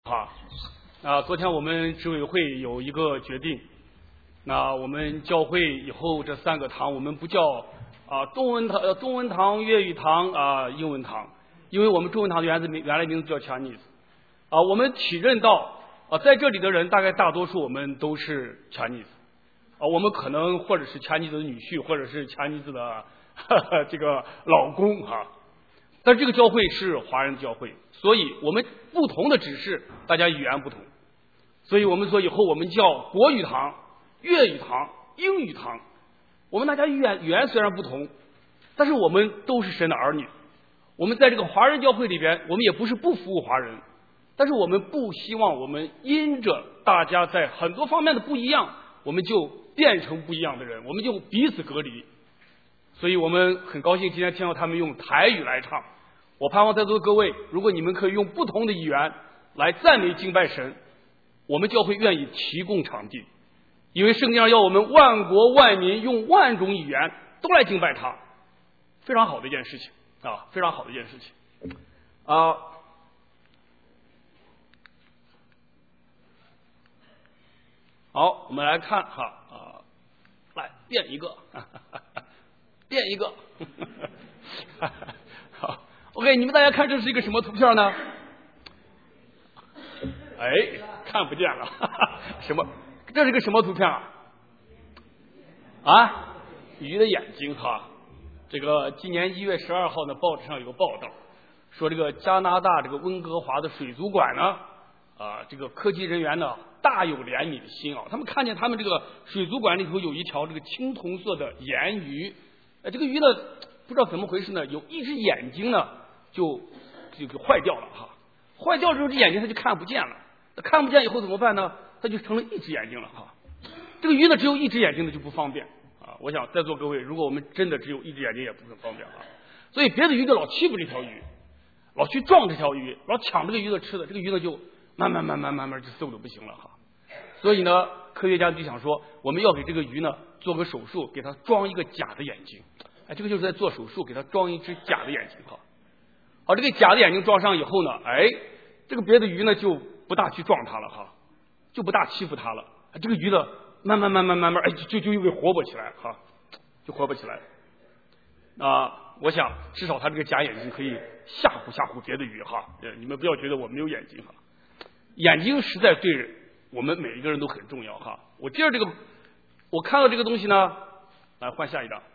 昨天我们执委会有一个决定，那我们教会以后这3个堂我们不叫中文堂、粤语堂英文堂，因为我们中文堂的原来名字叫 Chinese 我们体认到在这里的人大概大多数我们都是 Chinese 我们可能或者是 Chinese 的女婿，或者是 Chinese 的这个老公但这个教会是华人教会，所以我们不同的只是大家语言不同，所以我们说以后我们叫国语堂、粤语堂、英语堂。我们大家语言虽然不同，但是我们都是神的儿女。我们在这个华人教会里边，我们也不是不服务华人，但是我们不希望我们因着大家在很多方面的不一样，我们就变成不一样的人，我们就彼此隔离。所以我们很高兴今天听到他们用台语来唱。我盼望在座的各位，如果你们可以用不同的语言来赞美敬拜神，我们教会愿意提供场地，因为圣经上要我们万国万民用万种语言都来敬拜他，非常好的一件事情非常好的一件事情好，我们来看来变一个变一个好 OK， 你们大家看这是一个什么图片呢？看不见了什么？这是个什么图片鱼的眼睛这个今年1月12号呢，报纸上有个报道说，这个加拿大这个温哥华的水族馆呢这个科技人员呢大有怜悯的心他们看见他们这个水族馆里头有一条这个青铜色的盐鱼这个鱼呢不知道怎么回事呢，有一只眼睛呢就坏掉了坏掉之后这眼睛它就看不见了，看不见以后怎么办呢？它就成了一只眼睛了这个鱼呢只有一只眼睛的就不方便我想在座各位，如果我们真的只有一只眼睛也不很方便所以别的鱼就老欺负这条鱼，老去撞这条鱼，老抢这个鱼的吃的，这个鱼呢就慢慢就瘦的不行了所以呢科学家就想说，我们要给这个鱼呢做个手术，给它装一个假的眼睛这个就是在做手术，给它装一只假的眼睛这个假的眼睛装上以后呢这个别的鱼呢就不大去撞它了就不大欺负它了这个鱼呢慢慢就又给活泼起来就活泼起来我想至少它这个假眼睛可以吓唬别的鱼你们不要觉得我没有眼睛眼睛实在对我们每一个人都很重要我接着这个我看到这个东西呢，来换下一张。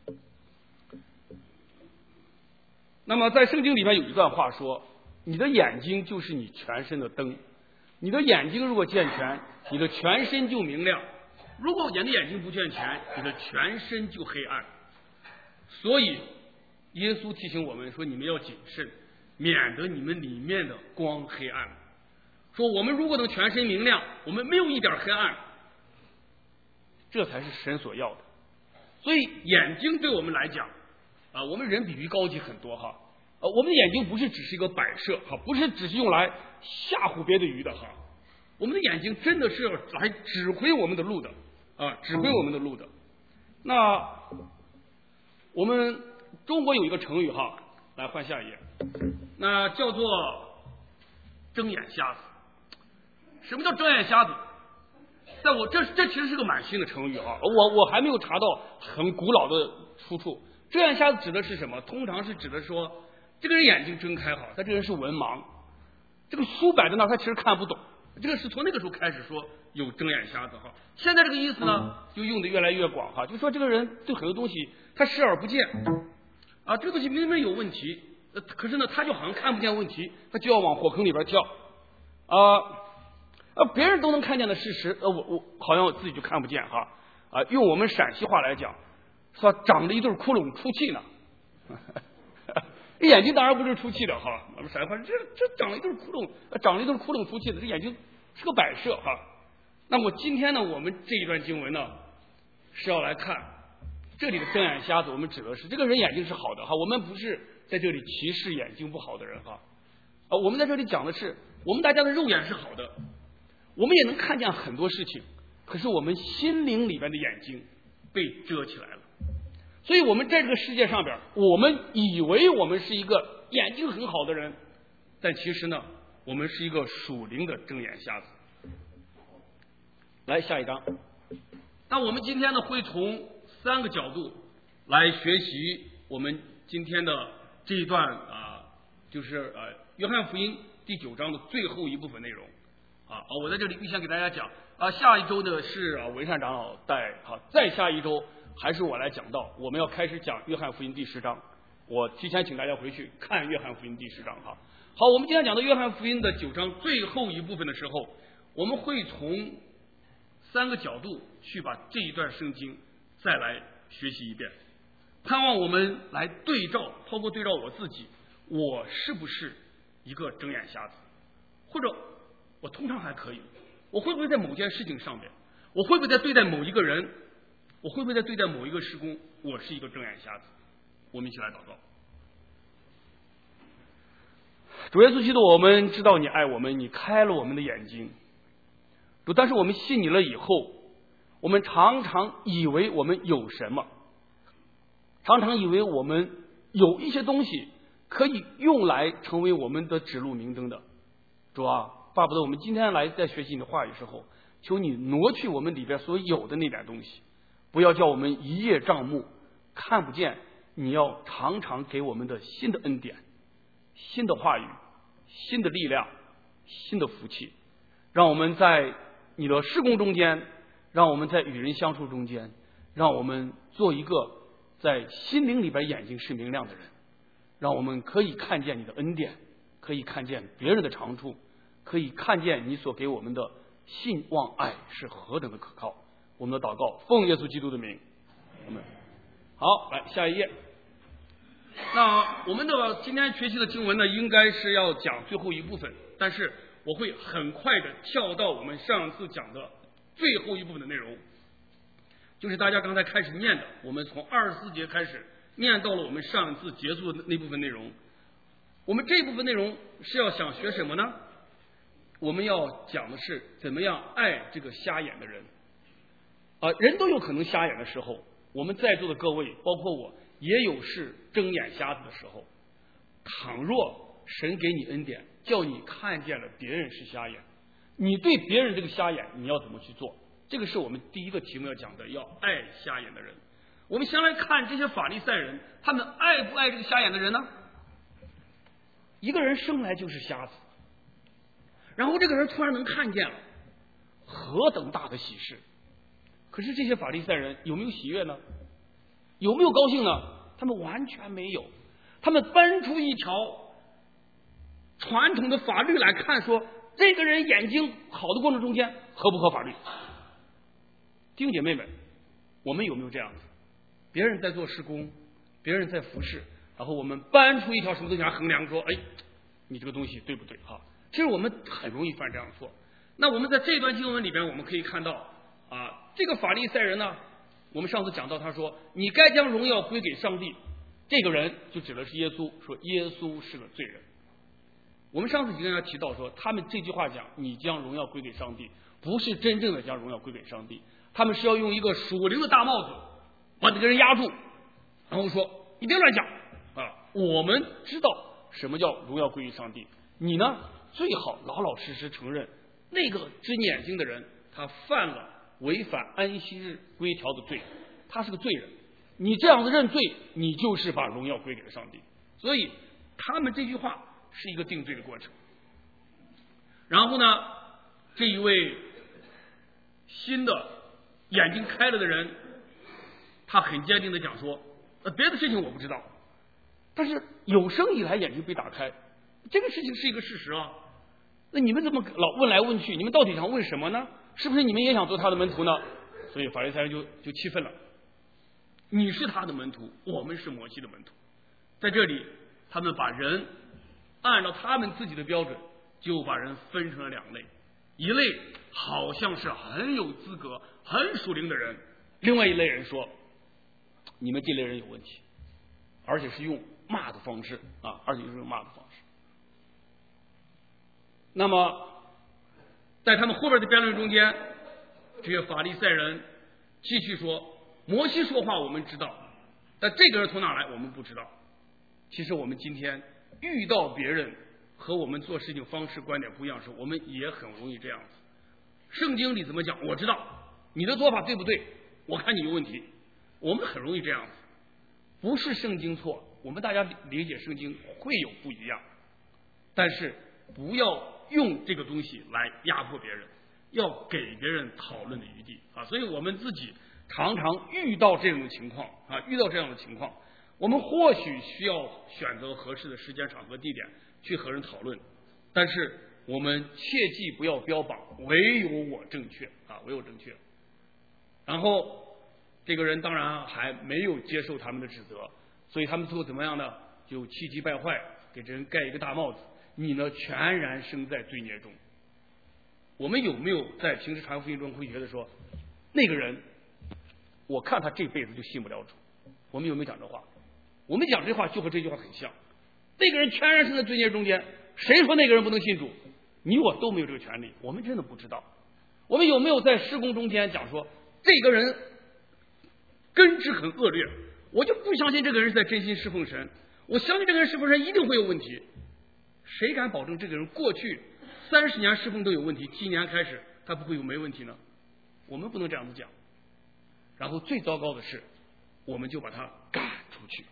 那么在圣经里面有一段话说，你的眼睛就是你全身的灯，你的眼睛如果健全，你的全身就明亮，如果你的眼睛不健全，你的全身就黑暗。所以耶稣提醒我们说，你们要谨慎，免得你们里面的光黑暗。说我们如果能全身明亮，我们没有一点黑暗，这才是神所要的。所以眼睛对我们来讲我们人比鱼高级很多我们的眼睛不是只是一个摆设不是只是用来吓唬别的鱼的我们的眼睛真的是来指挥我们的路的指挥我们的路的。那我们中国有一个成语来换下一页，那叫做睁眼瞎子。什么叫睁眼瞎子？在我这其实是个蛮新的成语我还没有查到很古老的出处。睁眼瞎子指的是什么？通常是指的说，这个人眼睛睁开他这个人是文盲，这个书摆在那他其实看不懂，这个是从那个时候开始说有睁眼瞎子现在这个意思呢就用的越来越广就说这个人对很多东西他视而不见这个东西明明有问题可是呢他就好像看不见问题，他就要往火坑里边跳别人都能看见的事实我好像我自己就看不见用我们陕西话来讲说长了一对窟窿出气呢眼睛当然不是出气的我们陕西话这长了一对窟窿出气的，这眼睛是个摆设那么今天呢我们这一段经文呢是要来看这里的睁眼瞎子，我们指的是这个人眼睛是好的我们不是在这里歧视眼睛不好的人我们在这里讲的是我们大家的肉眼是好的，我们也能看见很多事情，可是我们心灵里边的眼睛被遮起来了。所以我们在这个世界上边，我们以为我们是一个眼睛很好的人，但其实呢我们是一个属灵的睁眼瞎子。来下一章。那我们今天呢会从3个角度来学习我们今天的这一段就是约翰福音第9章的最后一部分内容我在这里预先给大家讲下一周呢是文善长老带再下一周还是我来讲到，我们要开始讲约翰福音第10章。我提前请大家回去看约翰福音第10章好，我们今天讲到约翰福音的9章最后一部分的时候，我们会从3个角度去把这一段圣经再来学习一遍，盼望我们来对照，包括对照我自己，我是不是一个睁眼瞎子，或者我通常还可以，我会不会在某件事情上面，我会不会在对待某一个人，我会不会在对待某一个事工，我是一个睁眼瞎子。我们一起来祷告。主耶稣基督，我们知道你爱我们，你开了我们的眼睛。主，但是我们信你了以后，我们常常以为我们有什么，常常以为我们有一些东西可以用来成为我们的指路明灯的。主啊，巴不得我们今天来在学习你的话语时候，求你挪去我们里边所有的那点东西，不要叫我们一叶障目，看不见你要常常给我们的新的恩典、新的话语、新的力量、新的福气，让我们在你的事工中间，让我们在与人相处中间，让我们做一个在心灵里边眼睛是明亮的人，让我们可以看见你的恩典，可以看见别人的长处，可以看见你所给我们的信望爱是何等的可靠。我们的祷告奉耶稣基督的名，阿们。好，来下一页。那我们的今天学习的经文呢，应该是要讲最后一部分，但是我会很快的跳到我们上次讲的最后一部分的内容，就是大家刚才开始念的，我们从24节开始念到了我们上一次结束的那部分内容。我们这部分内容是要想学什么呢？我们要讲的是怎么样爱这个瞎眼的人。人都有可能瞎眼的时候，我们在座的各位，包括我，也有是睁眼瞎子的时候。倘若神给你恩典，叫你看见了别人是瞎眼，你对别人这个瞎眼你要怎么去做？这个是我们第一个题目要讲的，要爱瞎眼的人。我们先来看这些法利赛人，他们爱不爱这个瞎眼的人呢？一个人生来就是瞎子，然后这个人突然能看见了，何等大的喜事！可是这些法利赛人有没有喜悦呢？有没有高兴呢？他们完全没有。他们搬出一条传统的法律来看，说这个人眼睛好的过程中间合不合法律？弟兄姐妹们，我们有没有这样子？别人在做施工，别人在服侍，然后我们搬出一条什么东西来衡量，说你这个东西对不对其实我们很容易犯这样的错。那我们在这段经文里边，我们可以看到这个法利赛人呢，我们上次讲到，他说你该将荣耀归给上帝，这个人就指的是耶稣，说耶稣是个罪人。我们上次已经跟大家提到说，他们这句话讲你将荣耀归给上帝，不是真正的将荣耀归给上帝，他们是要用一个属灵的大帽子把这个人压住，然后说你别乱讲我们知道什么叫荣耀归于上帝，你呢最好老老实实承认那个只眼睛的人他犯了违反安息日规条的罪，他是个罪人，你这样子认罪，你就是把荣耀归给了上帝。所以他们这句话是一个定罪的过程。然后呢，这一位新的眼睛开了的人，他很坚定的讲说别的事情我不知道，但是有生以来眼睛被打开，这个事情是一个事实那你们怎么老问来问去，你们到底想问什么呢？是不是你们也想做他的门徒呢？所以法利赛人就气愤了，你是他的门徒，我们是摩西的门徒。在这里他们把人按照他们自己的标准，就把人分成了2类，一类好像是很有资格很属灵的人，另外一类人说你们这类人有问题，而且是用骂的方式那么在他们后边的辩论中间，这些法利赛人继续说摩西说话我们知道，但这个人从哪来我们不知道。其实我们今天遇到别人和我们做事情方式观点不一样的时候，我们也很容易这样子。圣经里怎么讲我知道，你的做法对不对？我看你有问题。我们很容易这样子，不是圣经错，我们大家理解圣经会有不一样，但是不要用这个东西来压迫别人，要给别人讨论的余地啊。所以我们自己常常遇到这种情况啊，遇到这样的情况，我们或许需要选择合适的时间、场合、地点去和人讨论，但是我们切记不要标榜唯有我正确啊，唯有正确。然后这个人当然还没有接受他们的指责，所以他们最后怎么样呢？就气急败坏，给这人盖一个大帽子，你呢全然生在罪孽中。我们有没有在平时传福音中会觉得说，那个人我看他这辈子就信不了主？我们有没有讲这话？我们讲这话就和这句话很像。那个人全然生在罪孽中间，谁说那个人不能信主？你我都没有这个权利，我们真的不知道。我们有没有在施工中间讲说，这个人根质很恶劣，我就不相信这个人是在真心侍奉神，我相信这个人侍奉神一定会有问题。谁敢保证这个人过去30年侍奉都有问题，今年开始他不会有没问题呢？我们不能这样子讲。然后最糟糕的是，我们就把他赶出去，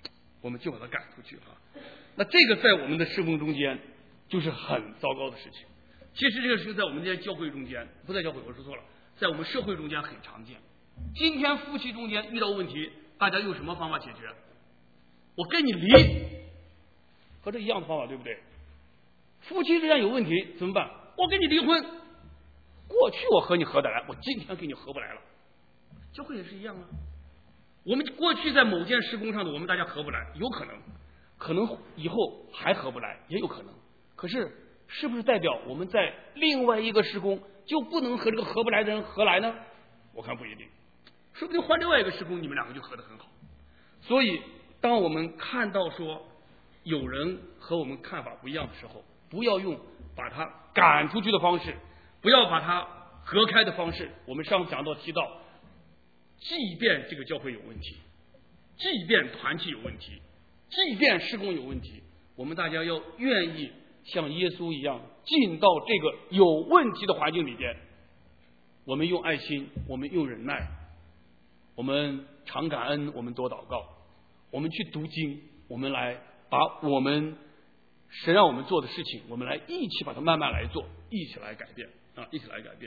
那这个在我们的侍奉中间就是很糟糕的事情。其实这个事情在我们这些教会中间，不在教会我说错了，在我们社会中间很常见。今天夫妻中间遇到问题，大家用什么方法解决？我跟你离，和这一样的方法，对不对？夫妻之间有问题怎么办？我跟你离婚。过去我和你合得来，我今天跟你合不来了。教会也是一样啊。我们过去在某件事工上的，我们大家合不来，有可能以后还合不来，也有可能。可是是不是代表我们在另外一个事工就不能和这个合不来的人合来呢？我看不一定，说不定换另外一个事工，你们两个就合得很好。所以当我们看到说有人和我们看法不一样的时候，不要用把他赶出去的方式，不要把他隔开的方式。我们上次讲到提到，即便这个教会有问题，即便团体有问题，即便事工有问题，我们大家要愿意像耶稣一样进到这个有问题的环境里边。我们用爱心，我们用忍耐，我们常感恩，我们多祷告，我们去读经，我们来把我们神让我们做的事情，我们来一起把它慢慢来做，一起来改变啊，一起来改变。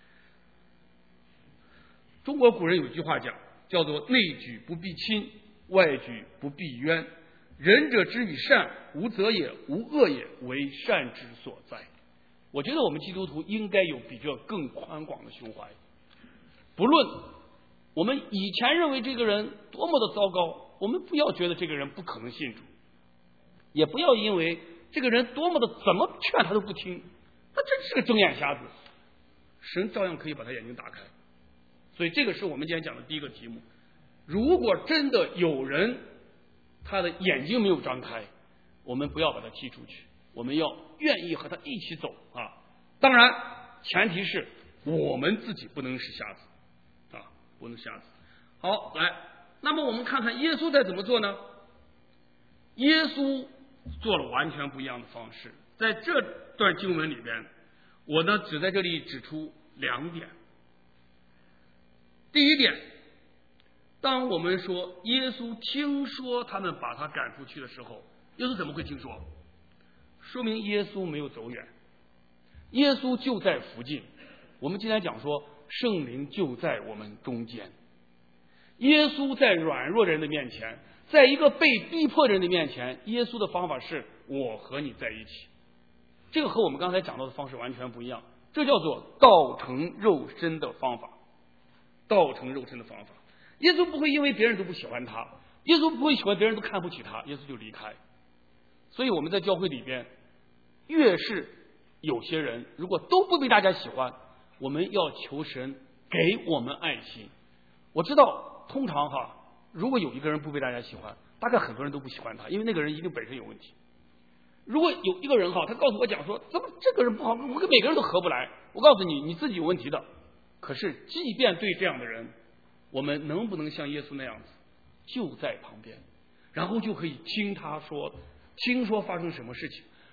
中国古人有句话讲，叫做内举不避亲，外举不避冤。仁者之与善，无责也，无恶也，为善之所在。我觉得我们基督徒应该有比这更宽广的胸怀。不论我们以前认为这个人多么的糟糕，我们不要觉得这个人不可能信主，也不要因为这个人多么的怎么劝他都不听，他真是个睁眼瞎子，神照样可以把他眼睛打开。所以这个是我们今天讲的第一个题目。如果真的有人他的眼睛没有张开，我们不要把他踢出去，我们要愿意和他一起走啊。当然前提是我们自己不能是瞎子啊，不能瞎子。好，来，那么我们看看耶稣在怎么做呢？耶稣做了完全不一样的方式。在这段经文里边，我呢只在这里指出2点。第一点，当我们说耶稣听说他们把他赶出去的时候，耶稣怎么会听说？说明耶稣没有走远，耶稣就在附近。我们今天讲说圣灵就在我们中间，耶稣在软弱人的面前，在一个被逼迫人的面前，耶稣的方法是我和你在一起。这个和我们刚才讲到的方式完全不一样，这叫做道成肉身的方法。道成肉身的方法，耶稣不会因为别人都不喜欢他，耶稣不会喜欢别人都看不起他，耶稣就离开。所以我们在教会里边，越是有些人如果都不被大家喜欢，我们要求神给我们爱心。我知道通常如果有一个人不被大家喜欢，大概很多人都不喜欢他，因为那个人一定本身有问题。如果有一个人他告诉我讲说，怎么这个人不好，我跟每个人都合不来，我告诉你，你自己有问题的。可是即便对这样的人，我们能不能像耶稣那样子就在旁边，然后就可以听他说，听说发生什么事情，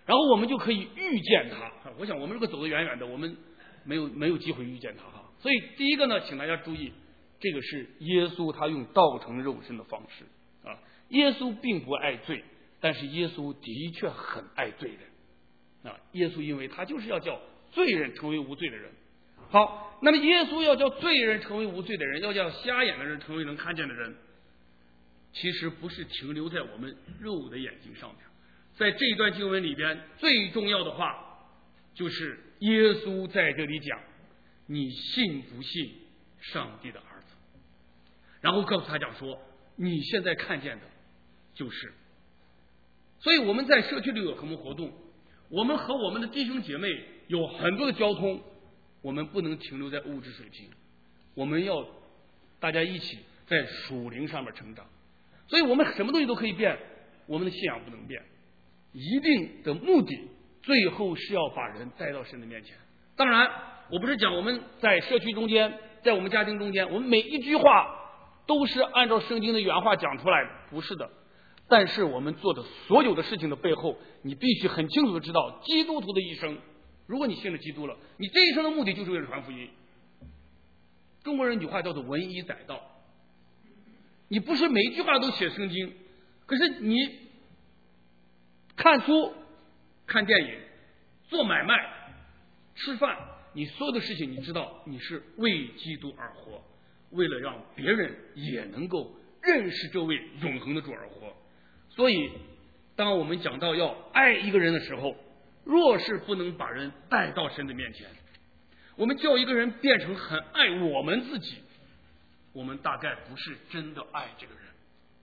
然后我们就可以遇见他。我想我们如果走得远远的，我们没有机会遇见他哈。所以第一个呢，请大家注意，这个是耶稣他用道成肉身的方式啊。耶稣并不爱罪，但是耶稣的确很爱罪人啊。耶稣因为他就是要叫罪人成为无罪的人。好，那么耶稣要叫罪人成为无罪的人，要叫瞎眼的人成为能看见的人，其实不是停留在我们肉的眼睛上面。在这一段经文里边，最重要的话就是耶稣在这里讲，你信不信上帝的儿子？然后告诉他讲说，你现在看见的就是。所以我们在社区里有什么活动，我们和我们的弟兄姐妹有很多的交通，我们不能停留在物质水平，我们要大家一起在属灵上面成长。所以我们什么东西都可以变，我们的信仰不能变。一定的目的最后是要把人带到神的面前。当然我不是讲我们在社区中间，在我们家庭中间，我们每一句话都是按照圣经的原话讲出来的，不是的。但是我们做的所有的事情的背后，你必须很清楚的知道，基督徒的一生，如果你信了基督了，你这一生的目的就是为了传福音。中国人有句话叫做文以载道，你不是每一句话都写圣经，可是你看书、看电影、做买卖、吃饭，你所有的事情，你知道你是为基督而活，为了让别人也能够认识这位永恒的主而活。所以当我们讲到要爱一个人的时候，若是不能把人带到神的面前，我们叫一个人变成很爱我们自己，我们大概不是真的爱这个人。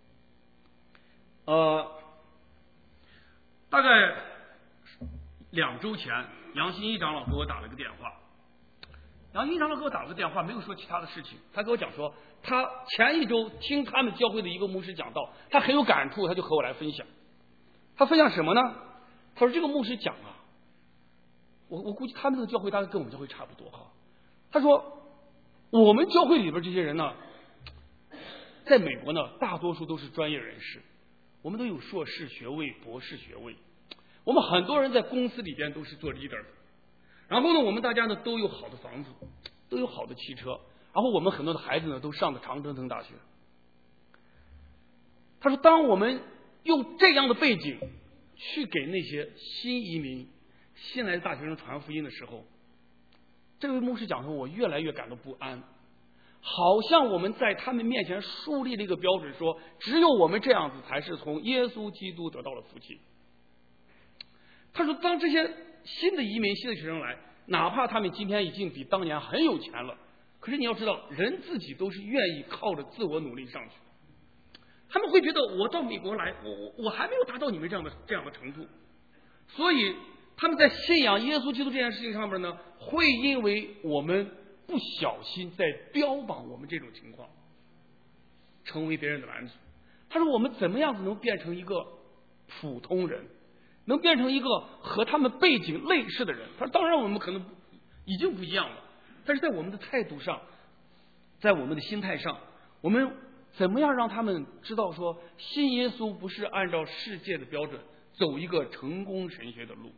大概2周前，杨新一长老给我打了个电话。杨新一长老给我打了个电话，没有说其他的事情，他给我讲说，他前一周听他们教会的一个牧师讲道，他很有感触，他就和我来分享。他分享什么呢？他说这个牧师讲啊，我估计他们这个教会大概跟我们教会差不多哈。他说我们教会里边这些人呢，在美国呢，大多数都是专业人士，我们都有硕士学位、博士学位，我们很多人在公司里边都是做 leader 的。然后呢，我们大家呢都有好的房子，都有好的汽车，然后我们很多的孩子呢都上的常春藤大学。他说，当我们用这样的背景去给那些新移民、新来的大学生传福音的时候，这位牧师讲说，我越来越感到不安，好像我们在他们面前树立了一个标准，说只有我们这样子才是从耶稣基督得到了福气。他说，当这些新的移民、新的学生来，哪怕他们今天已经比当年很有钱了，可是你要知道，人自己都是愿意靠着自我努力上去。他们会觉得，我到美国来，我还没有达到你们这样的程度，所以他们在信仰耶稣基督这件事情上面呢，会因为我们不小心在标榜我们这种情况，成为别人的拦阻。他说，我们怎么样子能变成一个普通人？能变成一个和他们背景类似的人。他说，当然我们可能已经不一样了，但是在我们的态度上，在我们的心态上，我们怎么样让他们知道说，信耶稣不是按照世界的标准走一个成功神学的路。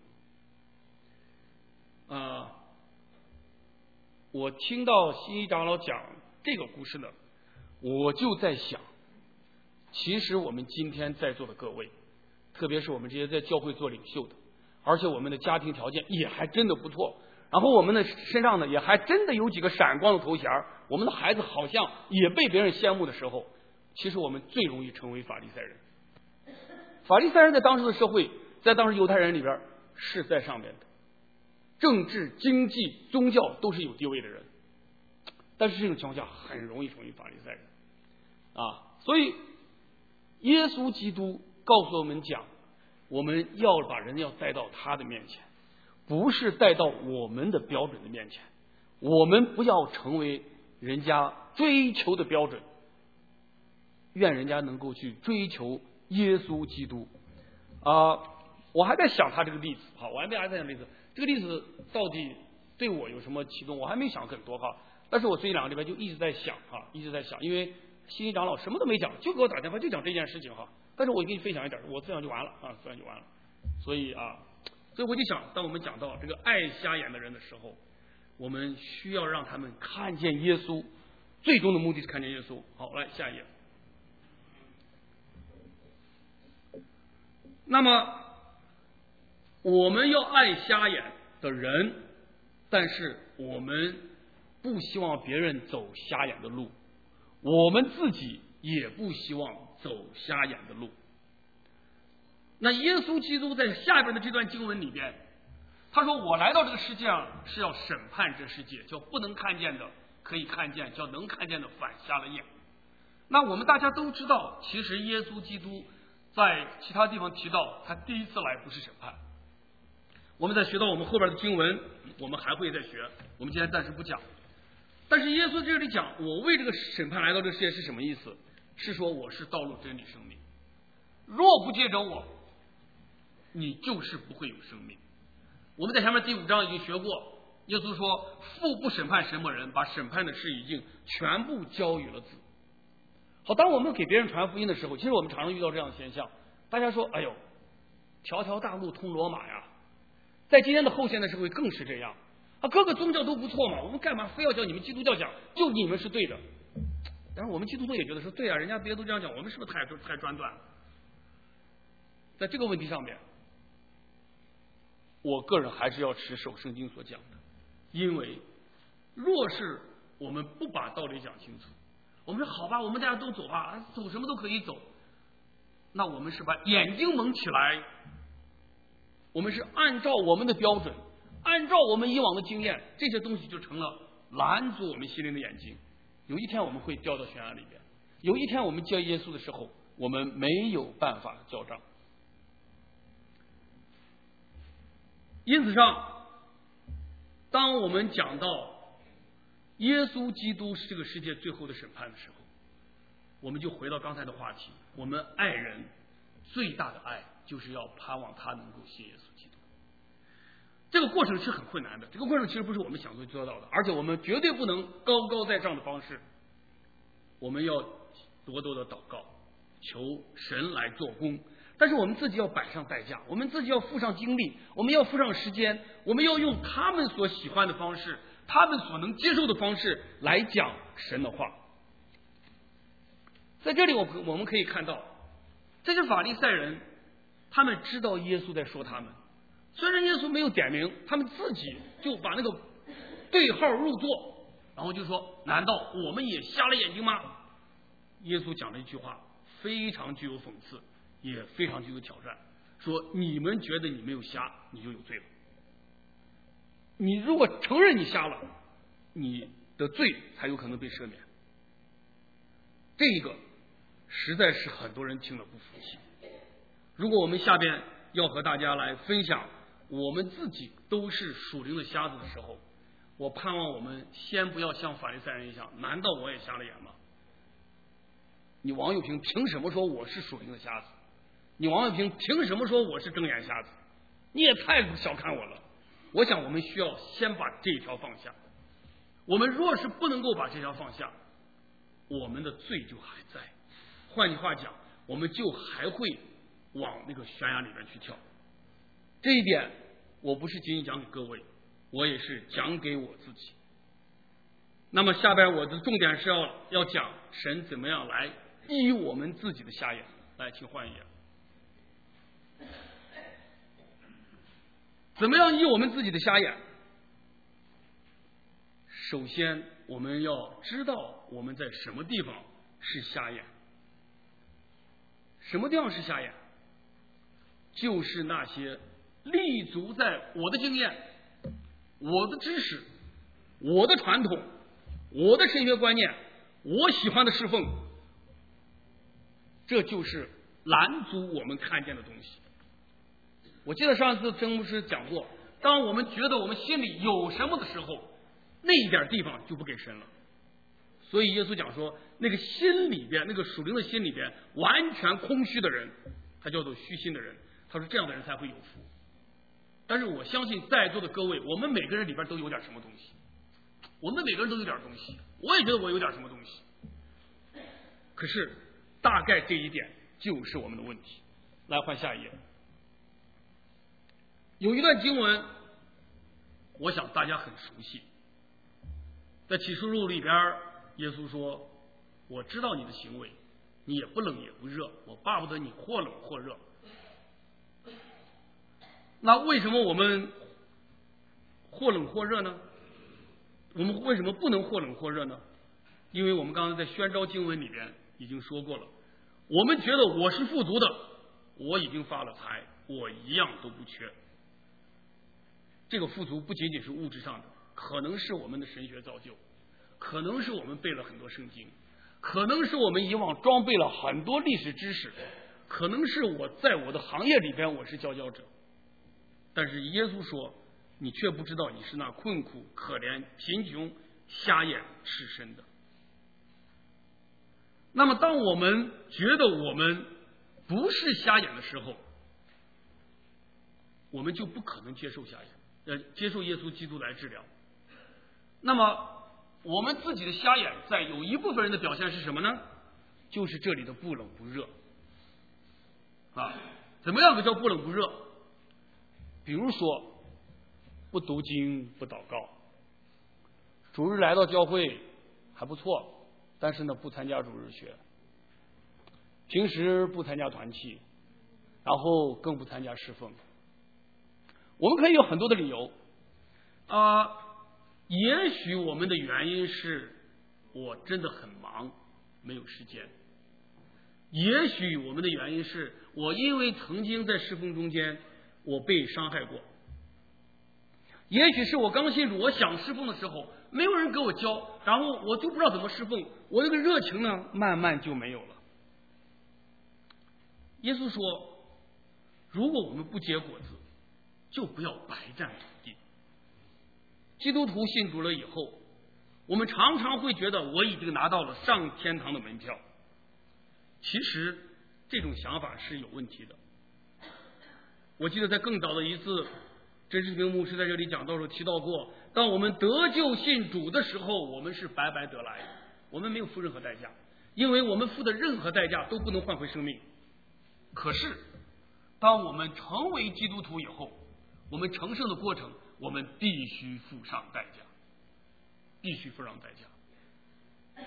我听到新一长老讲这个故事呢，我就在想，其实我们今天在座的各位，特别是我们这些在教会做领袖的，而且我们的家庭条件也还真的不错，然后我们的身上呢也还真的有几个闪光的头衔，我们的孩子好像也被别人羡慕的时候，其实我们最容易成为法利赛人。法利赛人在当时的社会，在当时犹太人里边是在上面的，政治、经济、宗教都是有地位的人，但是这种情况下很容易成为法利赛人所以耶稣基督告诉我们讲，我们要把人要带到他的面前，不是带到我们的标准的面前。我们不要成为人家追求的标准，愿人家能够去追求耶稣基督我还在想他这个例子我还在想例子，这个例子到底对我有什么启动，我还没想很多但是我最近2个礼拜就一直在想因为新一长老什么都没讲，就给我打电话就讲这件事情但是我给你分享一点，我分享就完了所以所以我就想，当我们讲到这个爱瞎眼的人的时候，我们需要让他们看见耶稣，最终的目的是看见耶稣。好，来下一页。那么我们要爱瞎眼的人，但是我们不希望别人走瞎眼的路，我们自己也不希望走瞎眼的路。那耶稣基督在下边的这段经文里边，他说我来到这个世界上是要审判这世界，叫不能看见的可以看见，叫能看见的反瞎了眼。那我们大家都知道，其实耶稣基督在其他地方提到他第一次来不是审判。我们在学到我们后边的经文，我们还会再学，我们今天暂时不讲。但是耶稣在这里讲，我为这个审判来到这个世界是什么意思？是说我是道路真理生命，若不借着我，你就是不会有生命。我们在前面第5章已经学过，耶稣说父不审判什么人，把审判的事已经全部交予了子。好，当我们给别人传福音的时候，其实我们常常遇到这样的现象，大家说哎呦，条条大路通罗马呀。在今天的后现代社会更是这样啊，各个宗教都不错嘛，我们干嘛非要叫你们基督教讲，就你们是对的？然后我们基督徒也觉得说对啊，人家别的都这样讲，我们是不是太专断了？在这个问题上面，我个人还是要持守圣经所讲的，因为若是我们不把道理讲清楚，我们说好吧，我们大家都走吧，走什么都可以走，那我们是把眼睛蒙起来，我们是按照我们的标准，按照我们以往的经验，这些东西就成了拦阻我们心灵的眼睛。有一天我们会掉到悬崖里边，有一天我们接耶稣的时候，我们没有办法交账。因此上，当我们讲到耶稣基督是这个世界最后的审判的时候，我们就回到刚才的话题，我们爱人最大的爱就是要盼望他能够信耶稣基督。这个过程是很困难的，这个过程其实不是我们想做到的，而且我们绝对不能高高在上的方式，我们要多多的祷告，求神来做工，但是我们自己要摆上代价，我们自己要付上精力，我们要付上时间，我们要用他们所喜欢的方式，他们所能接受的方式来讲神的话。在这里我们可以看到，这些法利赛人他们知道耶稣在说他们，虽然耶稣没有点名，他们自己就把那个对号入座，然后就说难道我们也瞎了眼睛吗？耶稣讲了一句话非常具有讽刺，也非常具有挑战，说你们觉得你没有瞎，你就有罪了。你如果承认你瞎了，你的罪才有可能被赦免。这个实在是很多人听了不服气。如果我们下边要和大家来分享我们自己都是属灵的瞎子的时候，我盼望我们先不要像法利赛人一样，难道我也瞎了眼吗？你王友平凭什么说我是属灵的瞎子？你王友平凭什么说我是睁眼瞎子？你也太小看我了。我想我们需要先把这一条放下。我们若是不能够把这条放下，我们的罪就还在。换句话讲，我们就还会往那个悬崖里面去跳。这一点我不是仅仅讲给各位，我也是讲给我自己。那么下边我的重点是要讲神怎么样来医我们自己的瞎眼。来，请换一页。怎么样医我们自己的瞎眼？首先我们要知道我们在什么地方是瞎眼。什么地方是瞎眼？就是那些立足在我的经验、我的知识、我的传统、我的神学观念、我喜欢的侍奉，这就是拦阻我们看见的东西。我记得上次曾牧师讲过，当我们觉得我们心里有什么的时候，那一点地方就不给神了。所以耶稣讲说，那个心里边，那个属灵的心里边完全空虚的人，他叫做虚心的人。他说这样的人才会有福。但是我相信在座的各位，我们每个人里边都有点什么东西，我们每个人都有点东西，我也觉得我有点什么东西。可是大概这一点就是我们的问题。来换下一页。 有一段经文，我想大家很熟悉，在启示录里边，耶稣说：“我知道你的行为，你也不冷也不热，我巴不得你或冷或热。”那为什么我们或冷或热呢？我们为什么不能或冷或热呢？因为我们刚才在宣召经文里边已经说过了，我们觉得我是富足的，我已经发了财，我一样都不缺。这个富足不仅仅是物质上的，可能是我们的神学造就，可能是我们背了很多圣经，可能是我们以往装备了很多历史知识，可能是我在我的行业里边我是佼佼者。但是耶稣说，你却不知道你是那困苦、可怜、贫穷、瞎眼、赤身的。那么当我们觉得我们不是瞎眼的时候，我们就不可能接受瞎眼，接受耶稣基督来治疗。那么我们自己的瞎眼，在有一部分人的表现是什么呢？就是这里的不冷不热啊。怎么样个叫不冷不热？比如说不读经不祷告，主日来到教会还不错，但是呢不参加主日学，平时不参加团契，然后更不参加侍奉。我们可以有很多的理由也许我们的原因是我真的很忙，没有时间。也许我们的原因是我因为曾经在侍奉中间我被伤害过。也许是我刚信主，我想侍奉的时候没有人给我教，然后我就不知道怎么侍奉，我这个热情呢慢慢就没有了。耶稣说，如果我们不结果子，就不要白占土地。基督徒信主了以后，我们常常会觉得我已经拿到了上天堂的门票，其实这种想法是有问题的。我记得在更早的一次，甄世平牧师在这里讲道时候提到过，当我们得救信主的时候，我们是白白得来的，我们没有付任何代价，因为我们付的任何代价都不能换回生命。可是当我们成为基督徒以后，我们成圣的过程，我们必须付上代价，必须付上代价。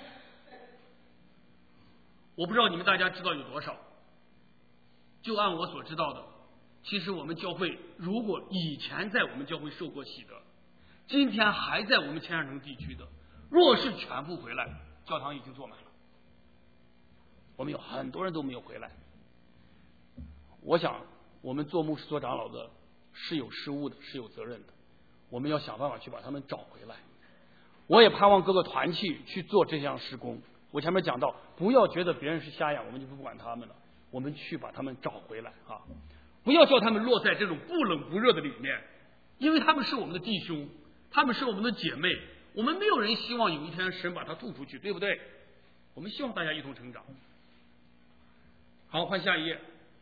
我不知道你们大家知道有多少，就按我所知道的，其实我们教会如果以前在我们教会受过洗的，今天还在我们前山城地区的，若是全部回来，教堂已经坐满了。我们有很多人都没有回来。我想我们做牧师做长老的是有失误的，是有责任的，我们要想办法去把他们找回来。我也盼望各个团契去做这项施工。我前面讲到，不要觉得别人是瞎眼，我们就不管他们了，我们去把他们找回来啊！不要叫他们落在这种不冷不热的里面，因为他们是我们的弟兄，他们是我们的姐妹，我们没有人希望有一天神把他吐出去，对不对？我们希望大家一同成长。好，换下一页。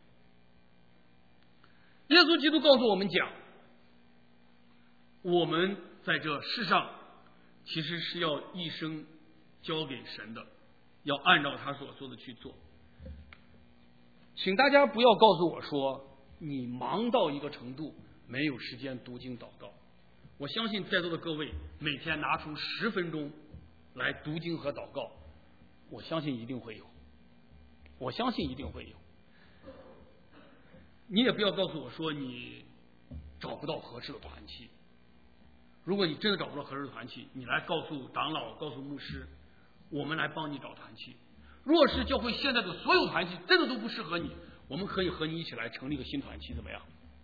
耶稣基督告诉我们讲，我们在这世上其实是要一生交给神的，要按照他所做的去做。请大家不要告诉我说你忙到一个程度没有时间读经祷告。我相信在座的各位每天拿出10分钟来读经和祷告，我相信一定会有，我相信一定会有。你也不要告诉我说你找不到合适的团契。如果你真的找不到合适的团契，你来告诉长老，告诉牧师，我们来帮你找团契。若是教会现在的所有团契真的都不适合你，我们可以和你一起来成立个新团契，怎么样？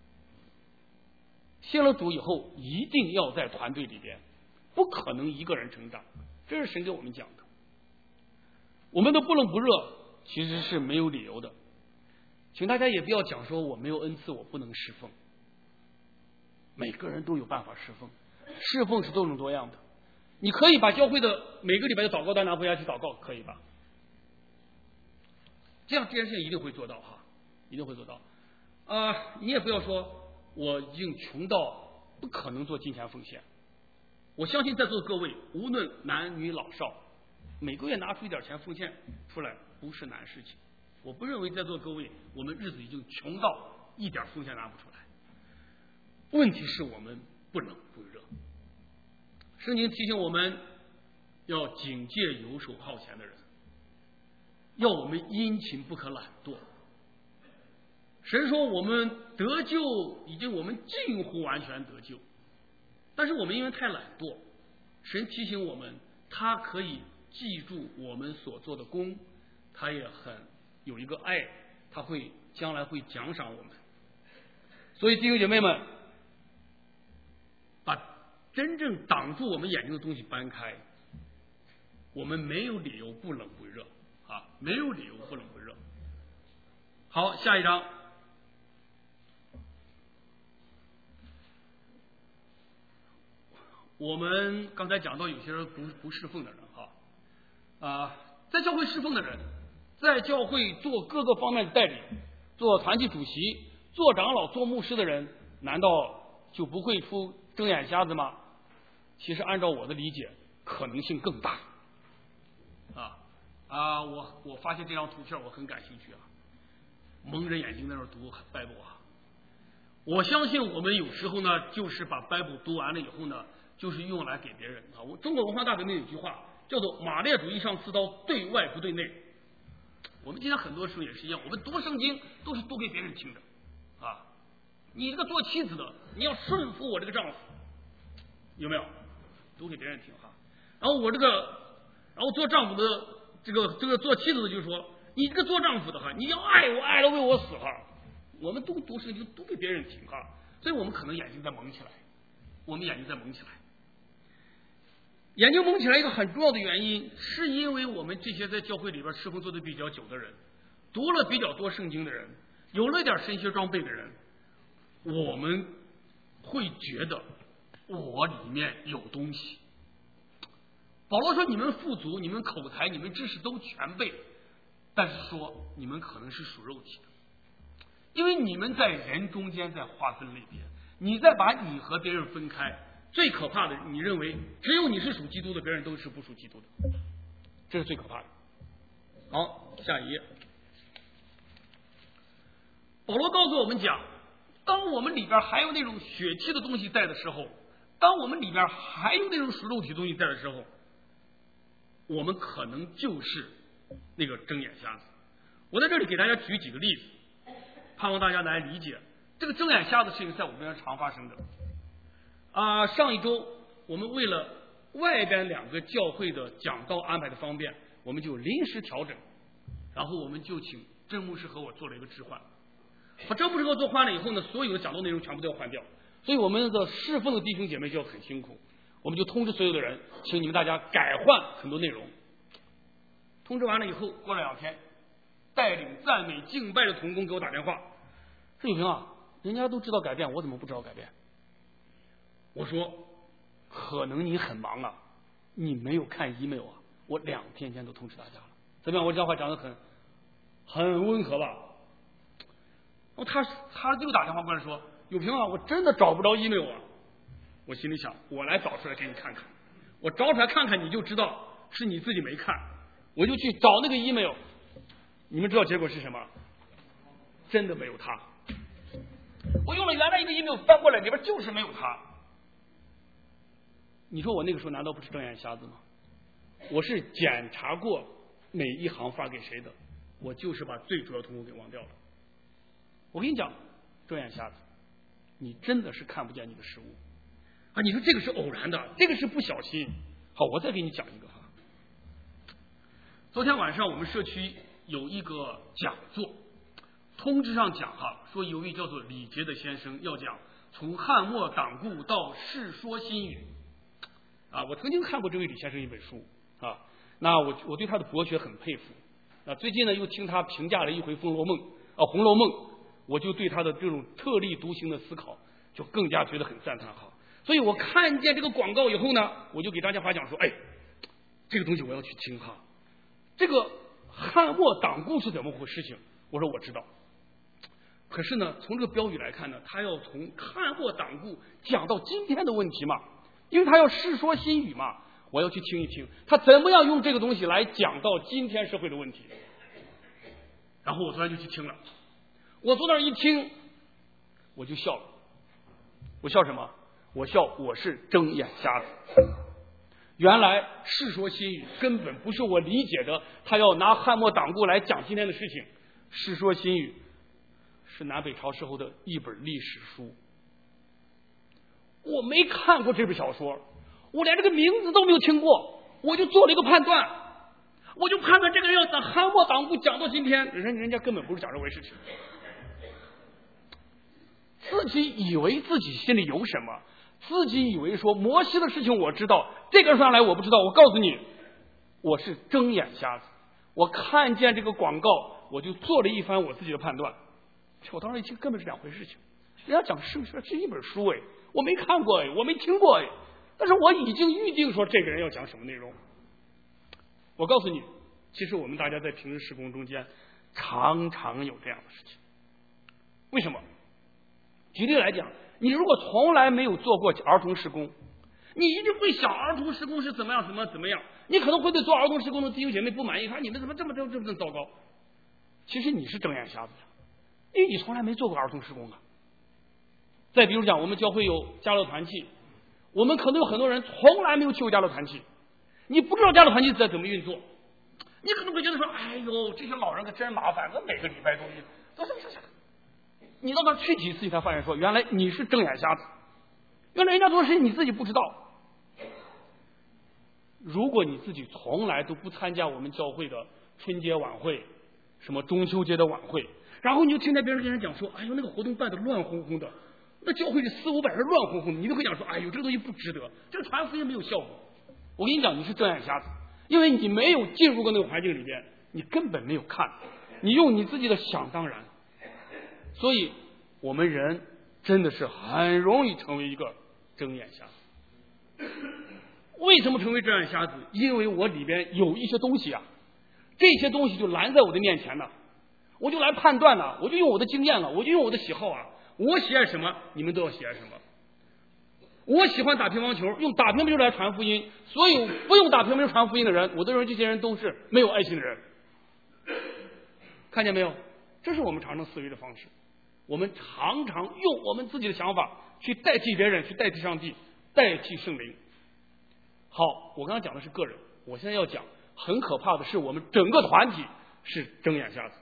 信了主以后一定要在团队里边，不可能一个人成长，这是神给我们讲的。我们的不冷不热其实是没有理由的，请大家也不要讲说我没有恩赐我不能侍奉。每个人都有办法侍奉，侍奉是多种多样的。你可以把教会的每个礼拜的祷告单拿回家去祷告，可以吧？这样这件事情一定会做到哈，一定会做到。你也不要说我已经穷到不可能做金钱奉献。我相信在座的各位，无论男女老少，每个月拿出一点钱奉献出来不是难事情。我不认为在座的各位我们日子已经穷到一点奉献拿不出来。 问题是我们不冷不热。圣经提醒我们要警戒游手好闲的人，要我们殷勤不可懒惰。神说我们得救已经我们近乎完全得救，但是我们因为太懒惰，神提醒我们他可以记住我们所做的功，他也很有一个爱，他会将来会奖赏我们。所以弟兄姐妹们，把真正挡住我们眼睛的东西搬开，我们没有理由不冷不热啊，没有理由不冷不热。好，下一章。我们刚才讲到有些人不侍奉的人在教会侍奉的人，在教会做各个方面的带领，做团体主席、做长老、做牧师的人，难道就不会出睁眼瞎子吗？其实按照我的理解，可能性更大。我发现这张图片我很感兴趣啊，蒙着眼睛在那儿读 Bible 啊。我相信我们有时候呢，就是把 Bible 读完了以后呢，就是用来给别人啊。中国文化大革命有句话叫做马列主义上刺刀，对外不对内。我们今天很多时候也是一样，我们读圣经都是读给别人听的啊。你这个做妻子的，你要顺服我这个丈夫，有没有？读给别人听哈。然后做丈夫的这个做妻子的就说，你这个做丈夫的哈，你要爱我，爱了为我死哈。我们都读圣经，读给别人听哈，所以我们可能眼睛在蒙起来，眼睛蒙起来一个很重要的原因，是因为我们这些在教会里边侍奉做的比较久的人，读了比较多圣经的人，有了点神学装备的人，我们会觉得我里面有东西。保罗说你们富足，你们口才，你们知识都全备，但是说你们可能是属肉体的，因为你们在人中间在划分类别，你在把你和别人分开。最可怕的，你认为只有你是属基督的，别人都是不属基督的，这是最可怕的。好，下一页。保罗告诉我们讲，当我们里边还有那种血气的东西在的时候，当我们里边还有那种属肉体的东西在的时候，我们可能就是那个睁眼瞎子。我在这里给大家举几个例子，盼望大家来理解这个睁眼瞎子事情在我们这边常发生的。上一周我们为了外边2个教会的讲道安排的方便，我们就临时调整，然后我们就请郑牧师和我做了一个置换。把郑牧师和我做换了以后呢，所有的讲道内容全部都要换掉，所以我们的侍奉的弟兄姐妹就要很辛苦。我们就通知所有的人，请你们大家改换很多内容。通知完了以后，过了2天，带领赞美敬拜的同工给我打电话，说有平啊，人家都知道改变，我怎么不知道改变？我说可能你很忙啊，你没有看 email 啊，我2天前都通知大家了。怎么样？我这样话讲得很温和吧？他就打电话过来说，有平啊，我真的找不着 email 啊。我心里想，我来找出来给你看看，我找出来看看你就知道是你自己没看。我就去找那个 email， 你们知道结果是什么？真的没有他。我用了原来一个 email 翻过来，里边就是没有他。你说我那个时候难道不是睁眼瞎子吗？我是检查过每一行发给谁的，我就是把最主要通过给忘掉了。我跟你讲，睁眼瞎子，你真的是看不见你的失误啊！你说这个是偶然的，这个是不小心。好，我再给你讲一个哈。昨天晚上我们社区有一个讲座，通知上讲哈，说有一位叫做李杰的先生要讲从汉末党固到世说新语。我曾经看过这位李先生一本书啊，那我对他的博学很佩服。最近呢又听他评价了一回《红楼梦》，我就对他的这种特立独行的思考就更加觉得很赞叹哈。所以我看见这个广告以后呢，我就给大家发讲说，这个东西我要去听哈。这个汉末党固是怎么回事情？我说我知道。可是呢，从这个标语来看呢，他要从汉末党固讲到今天的问题嘛。因为他要世说新语嘛，我要去听一听他怎么样用这个东西来讲到今天社会的问题。然后我昨天就去听了，我坐那儿一听，我就笑了。 我笑什么？我笑我是睁眼瞎子。原来《世说新语》根本不是我理解的，他要拿汉末党固来讲今天的事情。《世说新语》是南北朝时候的一本历史书，我没看过这本小说，我连这个名字都没有听过，我就做了一个判断，我就判断这个人要在汉末党固讲到今天，人家根本不是讲这回事情，自己以为自己心里有什么，自己以为说摩西的事情我知道，这个上来我不知道。我告诉你，我是睁眼瞎子，我看见这个广告，我就做了一番我自己的判断。我当时一听根本是两回事情，人家讲圣书是一本书，我没看过，我没听过，但是我已经预定说这个人要讲什么内容。我告诉你，其实我们大家在平时施工中间常常有这样的事情。为什么？举例来讲，你如果从来没有做过儿童施工，你一定会想儿童施工是怎么样怎么样，你可能会对做儿童施工的弟兄姐妹不满意，看你们怎么这么糟糕。其实你是睁眼瞎子，因为你从来没做过儿童施工啊。再比如讲，我们教会有家乐团契，我们可能有很多人从来没有去过家乐团契，你不知道家乐团契在怎么运作，你可能会觉得说，哎呦，这些老人可真麻烦，我每个礼拜都你到那去几次，你才发现说，原来你是睁眼瞎子，原来人家做的事情你自己不知道。如果你自己从来都不参加我们教会的春节晚会，什么中秋节的晚会，然后你就听见别人跟人讲说，哎呦，那个活动办得乱哄哄的，那教会里400-500人乱哄哄的，你都会讲说，哎呦，这个东西不值得，这个传福音没有效果。我跟你讲，你是睁眼瞎子，因为你没有进入过那个环境里边，你根本没有看，你用你自己的想当然。所以我们人真的是很容易成为一个睁眼瞎子。为什么成为睁眼瞎子？因为我里边有一些东西啊，这些东西就拦在我的面前了，我就来判断了，我就用我的经验了，我就用我的喜好啊，我喜爱什么，你们都要喜爱什么。我喜欢打乒乓球，用打乒乓球来传福音，所以不用打乒乓球传福音的人，我都认为这些人都是没有爱心的人。看见没有？这是我们常常思维的方式。我们常常用我们自己的想法去代替别人，去代替上帝，代替圣灵。好，我刚刚讲的是个人，我现在要讲很可怕的是我们整个团体是睁眼瞎子。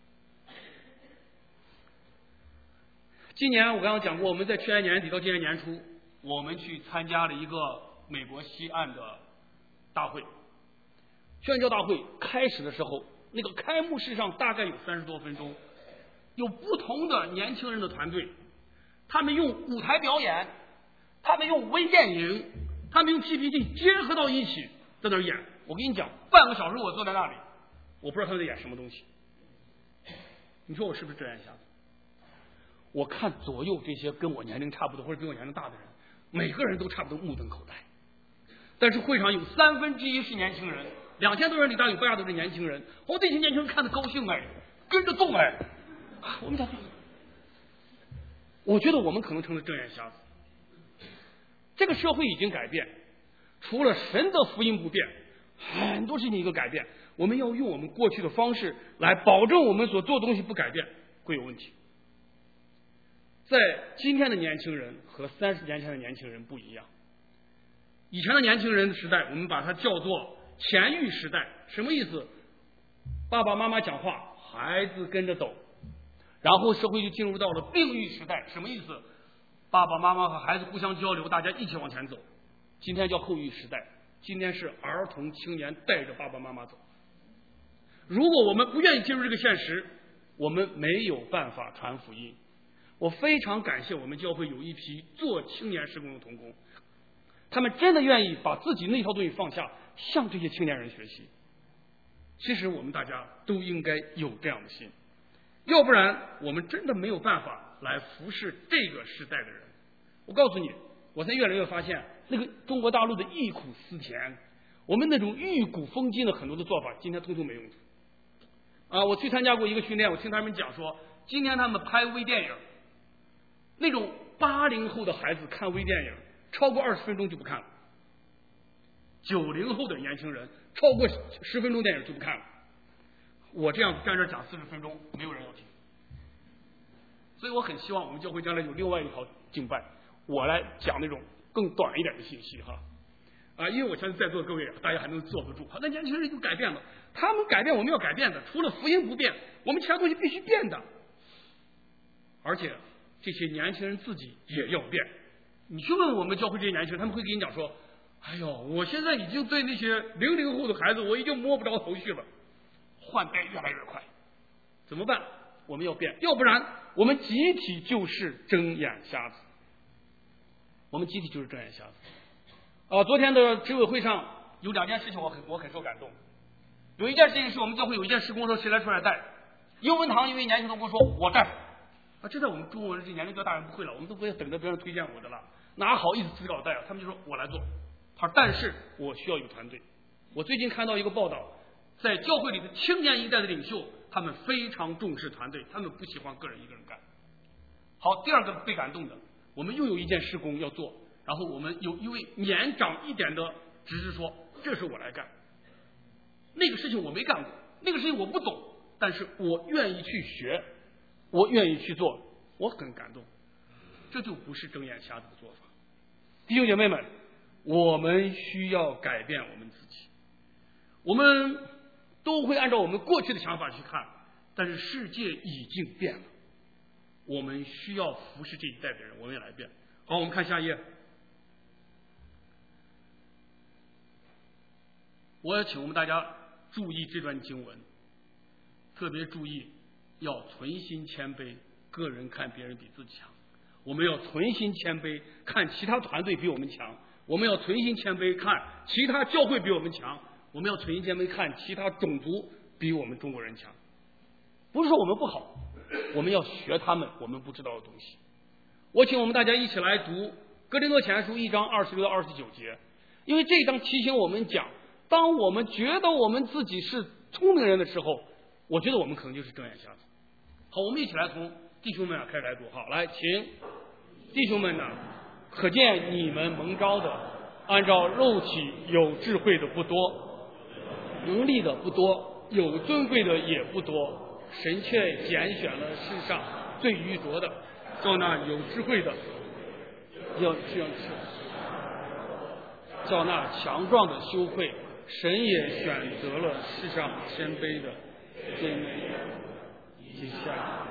今年我刚刚讲过，我们在去年年底到今年年初，我们去参加了一个美国西岸的大会。宣教大会开始的时候，那个开幕式上大概有30多分钟，有不同的年轻人的团队，他们用舞台表演，他们用微电影，他们用 PPT 结合到一起在那儿演。我跟你讲，半个小时我坐在那里，我不知道他们在演什么东西。你说我是不是睁眼瞎子？我看左右这些跟我年龄差不多或者比我年龄大的人，每个人都差不多目瞪口呆。但是会上有1/3是年轻人，2000多人里大概有800多是年轻人。这些年轻人看得高兴跟着动我们讲，我觉得我们可能成了睁眼瞎子。这个社会已经改变，除了神的福音不变，很多事情一个改变。我们要用我们过去的方式来保证我们所做的东西不改变，会有问题。在今天的年轻人和30年前的年轻人不一样。以前的年轻人的时代，我们把它叫做前育时代。什么意思？爸爸妈妈讲话，孩子跟着走。然后社会就进入到了并育时代。什么意思？爸爸妈妈和孩子互相交流，大家一起往前走。今天叫后育时代，今天是儿童青年带着爸爸妈妈走。如果我们不愿意进入这个现实，我们没有办法传福音。我非常感谢我们教会有一批做青年施工的同工，他们真的愿意把自己那套东西放下，向这些青年人学习。其实我们大家都应该有这样的心，要不然我们真的没有办法来服侍这个时代的人。我告诉你，我才越来越发现，那个中国大陆的忆苦思甜，我们那种玉骨封金的很多的做法，今天通通没用处。我去参加过一个训练，我听他们讲说，今天他们拍微电影，那种80后的孩子看微电影超过20分钟就不看了，90后的年轻人超过10分钟电影就不看了。我这样站这讲40分钟，没有人要听。所以我很希望我们教会将来有另外一套敬拜， 我来讲那种更短一点的信息哈。因为我相信在座的各位大家还能坐得住。那年轻人就改变了，他们改变我们要改变的，除了福音不变，我们其他东西必须变的。而且这些年轻人自己也要变。你去问我们教会这些年轻人，他们会跟你讲说：“哎呦，我现在已经对那些00后的孩子，我已经摸不着头绪了，换代越来越快，怎么办？我们要变，要不然我们集体就是睁眼瞎子。我们集体就是睁眼瞎子。”昨天的执委会上有2件事情我很受感动。有一件事情是我们教会有一件施工说谁来出来带，英文堂一位年轻同工说我带。这在我们中国人这年龄比较大人不会了，我们都不会等着别人推荐我的了，哪好意思自个带啊？他们就说我来做。他说但是我需要有团队。我最近看到一个报道，在教会里的青年一代的领袖，他们非常重视团队，他们不喜欢个人一个人干。好，第二个被感动的，我们又有一件施工要做，然后我们有一位年长一点的执事说这是我来干。那个事情我没干过，那个事情我不懂，但是我愿意去学，我愿意去做，我很感动。这就不是睁眼瞎子的做法。弟兄姐妹们，我们需要改变我们自己。我们都会按照我们过去的想法去看，但是世界已经变了，我们需要服侍这一代的人，我们也来变。好，我们看下一页。我也请我们大家注意这段经文，特别注意要存心谦卑，个人看别人比自己强。我们要存心谦卑，看其他团队比我们强；我们要存心谦卑，看其他教会比我们强；我们要存心谦卑，看其他种族比我们中国人强。不是说我们不好，我们要学他们我们不知道的东西。我请我们大家一起来读哥林多前书1章26到29节，因为这一章提醒我们讲，当我们觉得我们自己是聪明人的时候，我觉得我们可能就是睁眼瞎子。好，我们一起来从弟兄们开始来读。好，来，请弟兄们呢，可见你们蒙召的，按照肉体有智慧的不多，能力的不多，有尊贵的也不多，神却拣选了世上最愚拙的，叫那有智慧的要这样叫那强壮的羞愧。神也选择了世上谦卑的，因为接下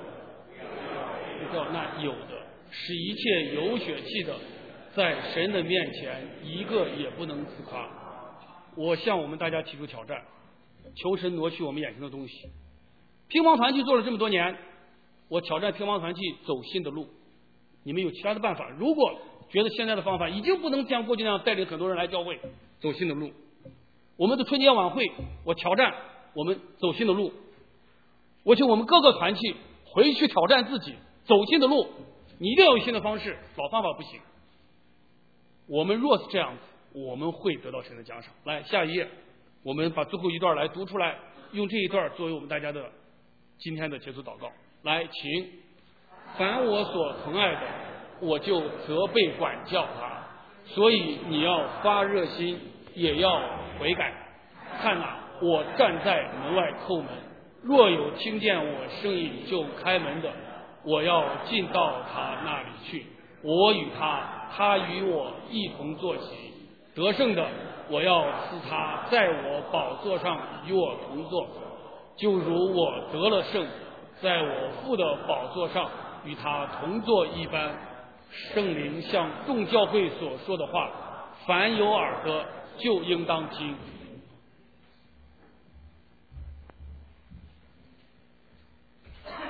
叫那有的，使一切有血气的，在神的面前一个也不能自夸。我向我们大家提出挑战，求神挪去我们眼前的东西。乒乓团契做了这么多年，我挑战乒乓团契走新的路。你们有其他的办法？如果觉得现在的方法已经不能像过去那样带领很多人来教会走新的路，我们的春节晚会，我挑战我们走新的路。我请我们各个团契回去挑战自己，走新的路。你一定要有新的方式，老方法不行。我们若是这样子，我们会得到神的奖赏。来，下一页，我们把最后一段来读出来，用这一段作为我们大家的今天的结束祷告。来，请凡我所疼爱的，我就责备管教他，所以你要发热心，也要悔改。看哪，我站在门外叩门，若有听见我声音就开门的，我要进到他那里去，我与他，他与我一同坐席。得胜的，我要赐他在我宝座上与我同坐，就如我得了胜，在我父的宝座上与他同坐一般。圣灵向众教会所说的话，凡有耳的就应当听。